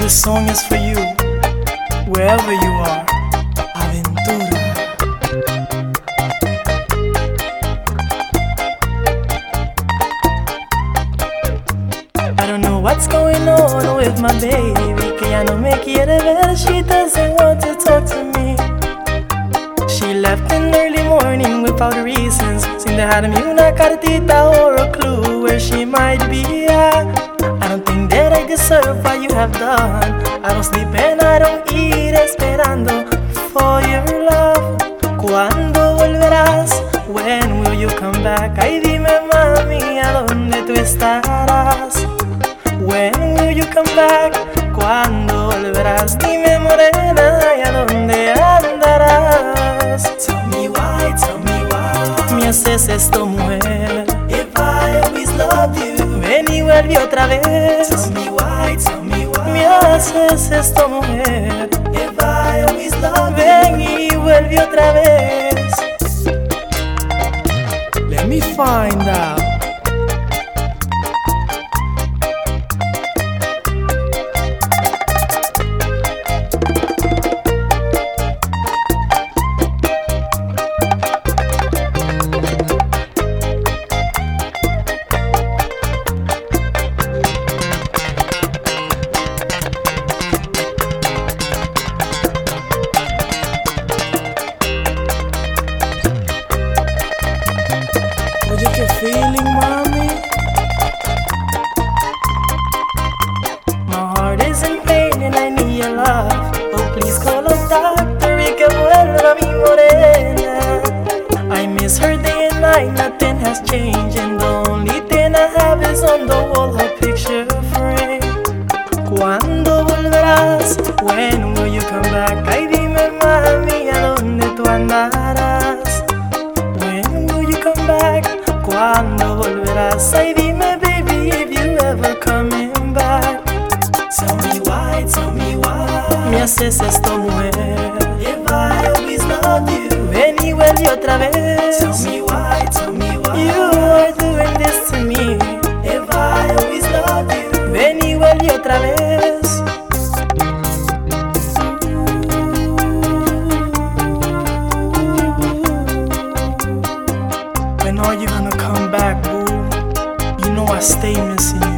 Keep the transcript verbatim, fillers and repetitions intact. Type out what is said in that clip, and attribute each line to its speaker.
Speaker 1: This song is for you, wherever you are. Aventura. I don't know what's going on with my baby, que ya no me quiere ver. She doesn't want to talk to me. She left in early morning without reasons. Sin dejarme una cartita or a clue where she might be at. I don't think that I deserve what you have done. I don't sleep and I don't eat esperando for your love. ¿Cuándo volverás? When will you come back? Ay, dime mami, ¿a dónde tú estarás? When will you come back? ¿Cuándo volverás? Dime morena, ¿y a dónde andarás? Tell me why, tell me why me haces esto, mujer. If I always loved you, ven y vuelve otra vez. Tell me why, tell me why me haces esto, mujer. If I always loved you, ven y vuelve otra vez. Let me find out. Oye, qué feeling, mami. My heart is in pain and I need your love. Oh, please call a doctor y que vuelva mi morena. I miss her day and night, nothing has changed, and the only thing I have is on the wall her picture frame. ¿Cuándo volverás? When will you come back? Ay, dime mami, ¿a dónde tú andarás? When will you come back? ¿Cuándo volverás? Ay, dime baby, if you ever coming back. Tell me why, tell me why me haces esto, mujer. If I always loved you, ven y vuelve otra vez. Tell me why, tell me why you are doing this to me. If I always loved you, ven y vuelve otra vez. When are you gonna come back, boo? You know I stay missing you.